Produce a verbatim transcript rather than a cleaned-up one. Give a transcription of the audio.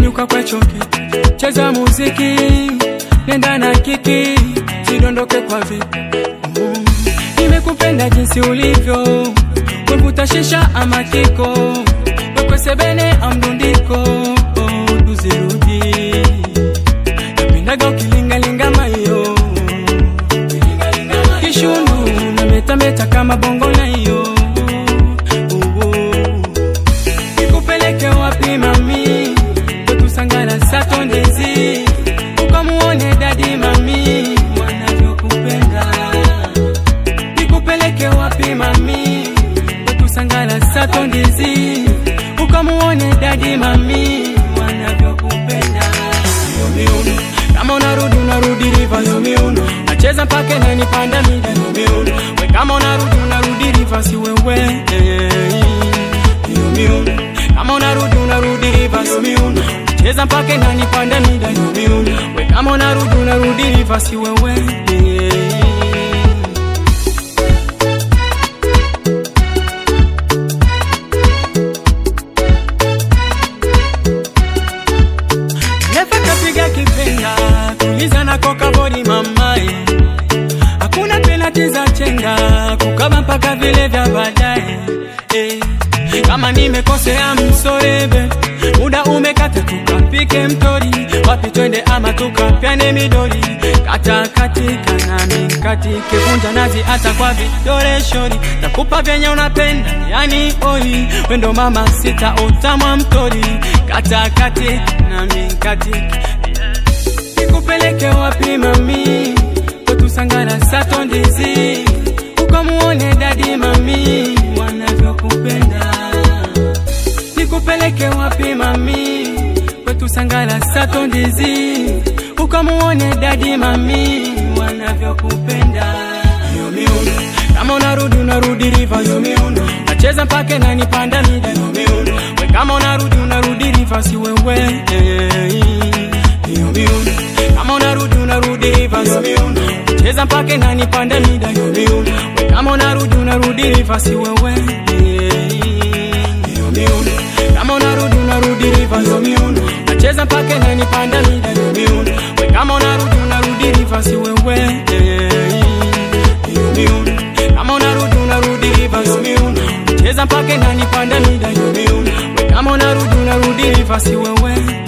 nyanyuka kwa choki, cheza muziki, nenda na kiki, sidondoke kwa vipi. mm. Nimekupenda jinsi ulivyo, kuvuta shisha ama kiko, wekwe sebene amdundiko, oh, duzirudi. Napindaga ukilingalinga mayo, kishundu na meta meta kama bongo na iyo. Nikupeleke wapi mami, kwetu Sangala Satondezi, ukamuone dadi mami, wanavyokupenda. Nikupeleke wapi mami, kwetu Sangala Satondezi, ukamuone dadi mami, wanavyokupenda. Yo miuno, kama unarudi unarudi reverse. Yo miuno, nacheza mpaka na nipanda mida. Yo miuno, we kama unarudi unarudi reverse wewe. Yo miuno, kama unarudi unarudi reverse. Yo miuno, cheza mpaka na nipanda mida. Yo miuno, we kama unarudi unarudi reverse wewe. Kuliza na koka body mamae, hakuna penalty za chenga, kukaba mpaka vile vya baadaye. eh. Kama nimekosea msorebe, muda umekata tukapike mtori, wapi twende ama tukapiane midori, kata katika nami katike, vunja nazi hata kwa vidole shori, takupa vyenye unapenda yani oi, wendo mama sita utamwa mtori, kata katika nami katike. Nikupeleke wapi mami, kwetu Sangala Satondezi, ukamuone dadi mami, wanavyokupenda. Nikupeleke wapi mami, kwetu Sangala Satondezi, ukamuone dadi mami, wanavyokupenda. Yo miuno, kama unarudi unarudi reverse. Yo miuno, nacheza mpaka na nipanda mida. Yo miuno, we kama unarudi unarudi reverse wewe. Yo miuno, kama unarudi unarudi reverse. Yo miuno, cheza mpaka na nipanda mida. Yo miuno, we kama unarudi unarudi reverse wewe. Yo miuno, kama unarudi unarudi reverse. Yo miuno, nacheza mpaka na nipanda mida. Yo miuno, we kama unarudi unarudi reverse wewe. Yo miuno, kama unarudi unarudi reverse. Yo miuno, cheza mpaka na nipanda mida. Yo miuno, we kama unarudi unarudi reverse wewe.